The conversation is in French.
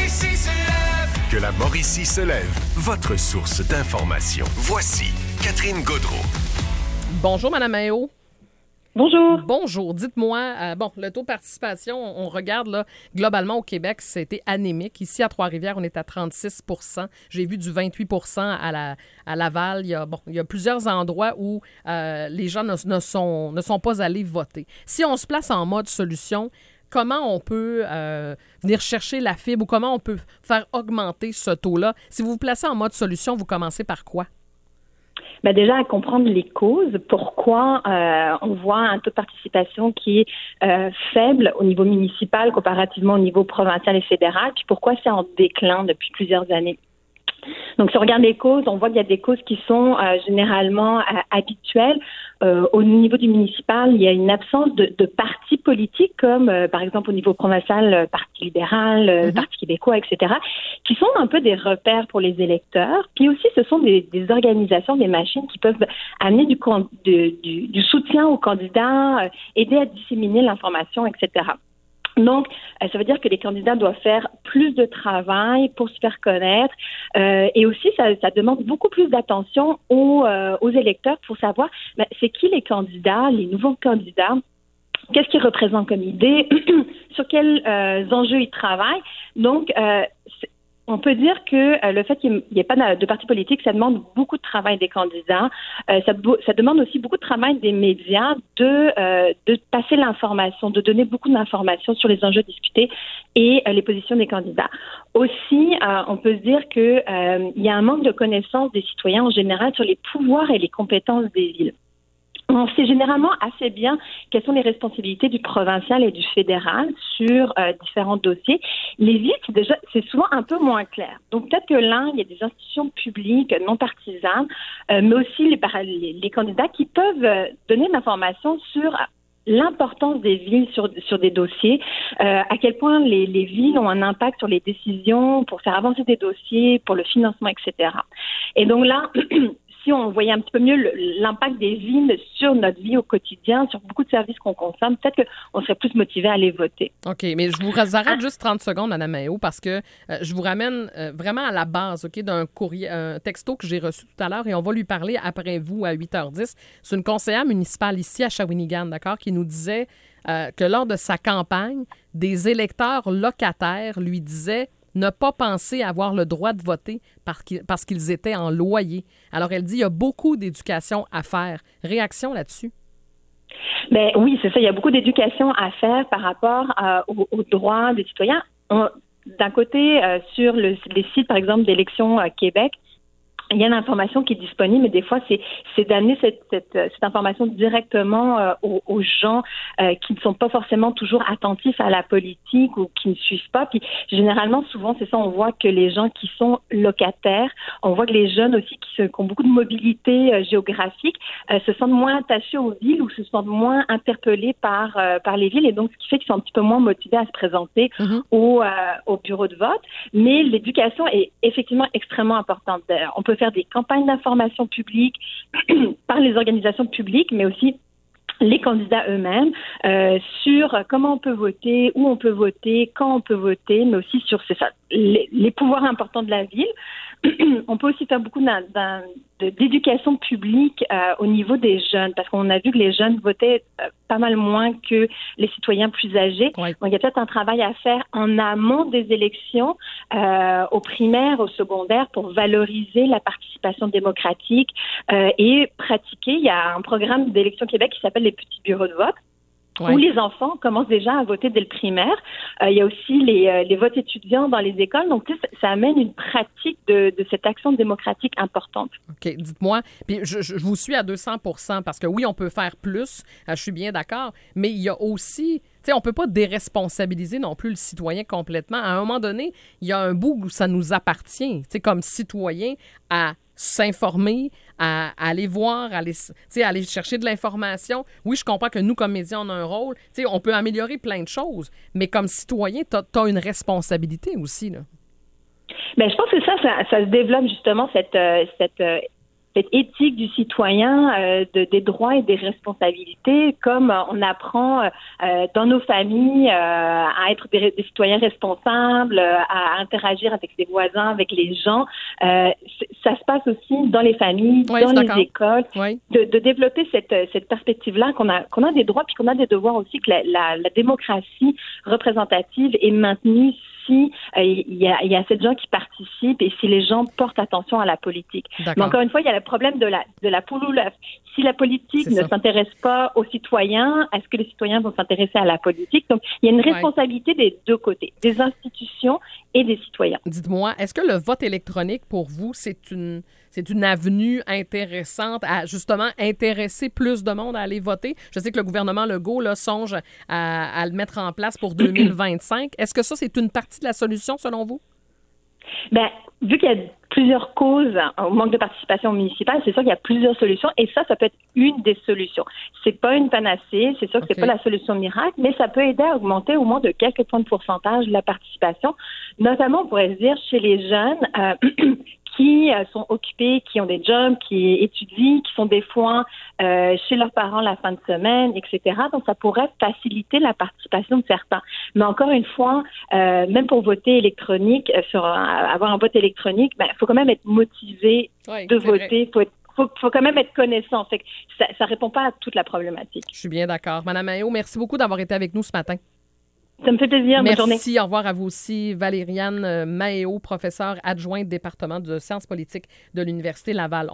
Mauricie se lève. Que la Mauricie se lève, votre source d'information. Voici Catherine Gaudreault. Bonjour, Mme Mayo. Bonjour. Bonjour. Dites-moi, le taux de participation, on regarde là, globalement au Québec, c'était anémique. Ici, à Trois-Rivières, on est à 36 %. J'ai vu du 28 % à Laval. Il y a plusieurs endroits où les gens ne sont pas allés voter. Si on se place en mode solution, comment on peut venir chercher la fibre ou comment on peut faire augmenter ce taux-là? Si vous vous placez en mode solution, vous commencez par quoi? Ben déjà, à comprendre les causes, pourquoi on voit un taux de participation qui est faible au niveau municipal comparativement au niveau provincial et fédéral, puis pourquoi c'est en déclin depuis plusieurs années. Donc, si on regarde les causes, on voit qu'il y a des causes qui sont généralement habituelles. Au niveau du municipal, il y a une absence de partis politiques comme, par exemple, au niveau provincial, Parti libéral, Parti québécois, etc., qui sont un peu des repères pour les électeurs. Puis aussi, ce sont des organisations, des machines qui peuvent amener du soutien aux candidats, aider à disséminer l'information, etc. Donc, ça veut dire que les candidats doivent faire plus de travail pour se faire connaître et aussi, ça demande beaucoup plus d'attention aux électeurs pour savoir c'est qui les candidats, les nouveaux candidats, qu'est-ce qu'ils représentent comme idée, sur quels enjeux ils travaillent. Donc, on peut dire que le fait qu'il n'y ait pas de parti politique, ça demande beaucoup de travail des candidats. Ça demande aussi beaucoup de travail des médias de passer l'information, de donner beaucoup d'informations sur les enjeux discutés et les positions des candidats. Aussi, on peut se dire que il y a un manque de connaissance des citoyens en général sur les pouvoirs et les compétences des villes. On sait généralement assez bien quelles sont les responsabilités du provincial et du fédéral sur différents dossiers. Les villes, c'est souvent un peu moins clair. Donc, peut-être que là, il y a des institutions publiques non partisanes, mais aussi les candidats qui peuvent donner de l'information sur l'importance des villes sur des dossiers, à quel point les villes ont un impact sur les décisions pour faire avancer des dossiers, pour le financement, etc. Et donc là, si on voyait un petit peu mieux l'impact des villes sur notre vie au quotidien, sur beaucoup de services qu'on consomme, peut-être qu'on serait plus motivé à aller voter. OK, mais je vous arrête juste 30 secondes, Mme Mayo, parce que je vous ramène vraiment à la base, OK, d'un courrier, un texto que j'ai reçu tout à l'heure et on va lui parler après vous à 8h10. C'est une conseillère municipale ici à Shawinigan, d'accord, qui nous disait que lors de sa campagne, des électeurs locataires lui disaient ne pas penser avoir le droit de voter parce qu'ils étaient en loyer. Alors, elle dit il y a beaucoup d'éducation à faire. Réaction là-dessus? Ben oui, c'est ça. Il y a beaucoup d'éducation à faire par rapport aux droits des citoyens. D'un côté, sur les sites, par exemple, d'Élections Québec, il y a une information qui est disponible, mais des fois, c'est d'amener cette information directement aux gens qui ne sont pas forcément toujours attentifs à la politique ou qui ne suivent pas. Puis généralement, souvent, c'est ça, on voit que les gens qui sont locataires, on voit que les jeunes aussi qui ont beaucoup de mobilité géographique se sentent moins attachés aux villes ou se sentent moins interpellés par les villes, et donc ce qui fait qu'ils sont un petit peu moins motivés à se présenter au bureau de vote. Mais l'éducation est effectivement extrêmement importante. On peut faire des campagnes d'information publique par les organisations publiques, mais aussi les candidats eux-mêmes sur comment on peut voter, où on peut voter, quand on peut voter, mais aussi sur les pouvoirs importants de la ville. On peut aussi faire beaucoup d'éducation publique au niveau des jeunes, parce qu'on a vu que les jeunes votaient pas mal moins que les citoyens plus âgés. Oui. Donc, il y a peut-être un travail à faire en amont des élections, aux primaires, aux secondaires, pour valoriser la participation démocratique et pratiquer. Il y a un programme d'Élections Québec qui s'appelle les petits bureaux de vote, où les enfants commencent déjà à voter dès le primaire. Il y a aussi les votes étudiants dans les écoles. Donc, ça amène une pratique de cette action démocratique importante. OK, dites-moi. Puis je vous suis à 200 % parce que oui, on peut faire plus. Je suis bien d'accord. Mais il y a aussi... Tu sais, on ne peut pas déresponsabiliser non plus le citoyen complètement. À un moment donné, il y a un bout où ça nous appartient, tu sais, comme citoyen, à s'informer, à aller voir, à aller chercher de l'information. Oui, je comprends que nous, comme médias, on a un rôle. Tu sais, on peut améliorer plein de choses, mais comme citoyen, tu as une responsabilité aussi, là. Bien, je pense que ça se développe justement cette cette éthique du citoyen, des droits et des responsabilités, comme on apprend dans nos familles à être des citoyens responsables, à interagir avec ses voisins, avec les gens. Ça se passe aussi dans les familles, dans les écoles, de développer cette perspective-là qu'on a des droits puis qu'on a des devoirs aussi, que la démocratie représentative est maintenue si il y a assez de gens qui participent et si les gens portent attention à la politique. Mais encore une fois, il y a le problème de la poule ou l'œuf. Si la politique ne s'intéresse pas aux citoyens, est-ce que les citoyens vont s'intéresser à la politique? Donc, il y a une responsabilité des deux côtés, des institutions et des citoyens. Dites-moi, est-ce que le vote électronique, pour vous, c'est une avenue intéressante à, justement, intéresser plus de monde à aller voter? Je sais que le gouvernement Legault là, songe à le mettre en place pour 2025. Est-ce que ça, c'est une partie de la solution, selon vous? Bien, vu qu'il y a plusieurs causes au manque de participation municipale, c'est sûr qu'il y a plusieurs solutions et ça peut être une des solutions. C'est pas une panacée, c'est sûr que c'est pas la solution miracle, mais ça peut aider à augmenter au moins de quelques points de pourcentage la participation. Notamment, on pourrait se dire, chez les jeunes qui sont occupés, qui ont des jobs, qui étudient, qui sont des fois chez leurs parents la fin de semaine, etc. Donc, ça pourrait faciliter la participation de certains. Mais encore une fois, même pour voter électronique, avoir un vote électronique, il faut quand même être motivé de voter. Faut quand même être connaissant. Fait que ça répond pas à toute la problématique. Je suis bien d'accord. Madame Maillot, merci beaucoup d'avoir été avec nous ce matin. Ça me fait plaisir. Bonne journée. Merci. Au revoir à vous aussi. Valériane Maheu, professeure adjointe département de sciences politiques de l'Université Laval.